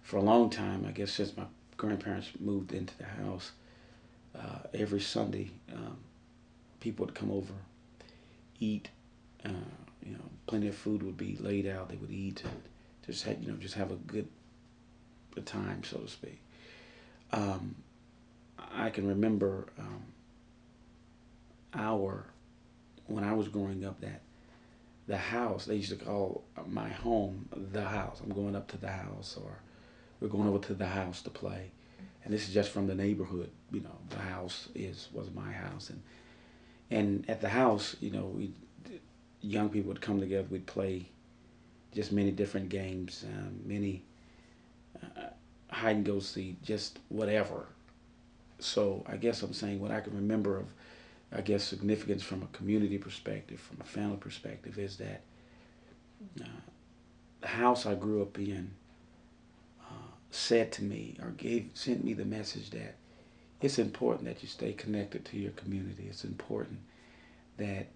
for a long time, I guess since my grandparents moved into the house, every Sunday, people would come over, eat. Uh, plenty of food would be laid out. They would eat and just have a time, so to speak. Um, I can remember our when I was growing up that the house they used to call my home the house. I'm going up to the house, or we're going over to the house to play. And this is just from the neighborhood. The house is was my house, and at the house, we young people would come together. We'd play just many different games, many hide and go seek, just whatever. So I guess I'm saying what I can remember of, I guess, significance from a community perspective, from a family perspective, is that uh, the house I grew up in said to me, or sent me the message that it's important that you stay connected to your community. It's important that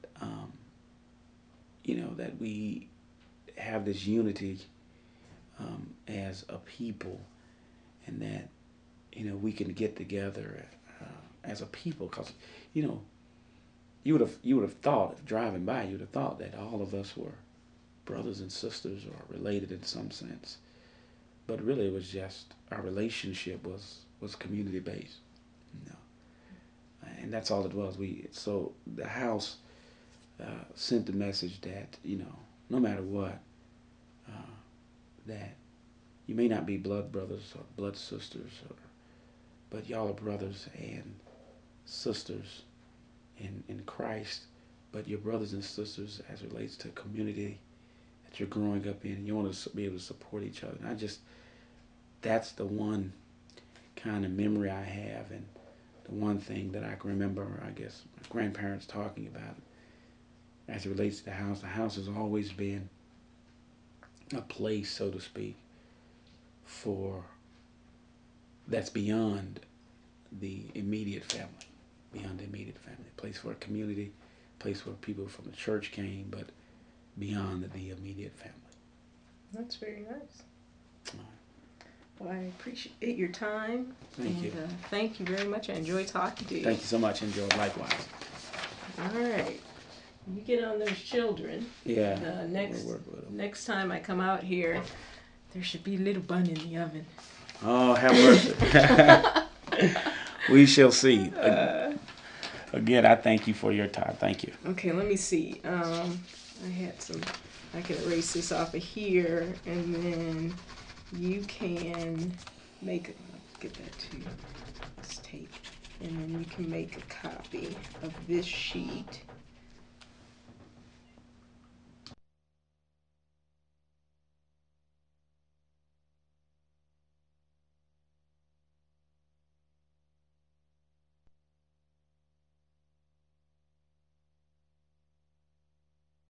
that we have this unity as a people, and that we can get together as a people, because you know you would have thought, if driving by, you would have thought that all of us were brothers and sisters or related in some sense, but really it was just our relationship was community based, you know, and that's all it was. So the house sent the message that no matter what, uh, that you may not be blood brothers or blood sisters, but y'all are brothers and sisters in Christ, but your brothers and sisters as it relates to community that you're growing up in, and you want to be able to support each other. And that's the one kind of memory I have, and the one thing that I can remember, I guess, my grandparents talking about as it relates to the house. The house has always been a place, so to speak, for that's beyond the immediate family, a place for a community, a place where people from the church came, but beyond the immediate family. That's very nice. Uh, Well, I appreciate your time. Thank you. Thank you very much. I enjoyed talking to you. Thank you so much. Enjoy likewise. All right. You get on those children. Yeah. Next We'll next time I come out here, there should be a little bun in the oven. Oh, have mercy. We shall see. Again, I thank you for your time. Thank you. Okay, let me see. I can erase this off of here, and then you can get that to this tape, and then you can make a copy of this sheet.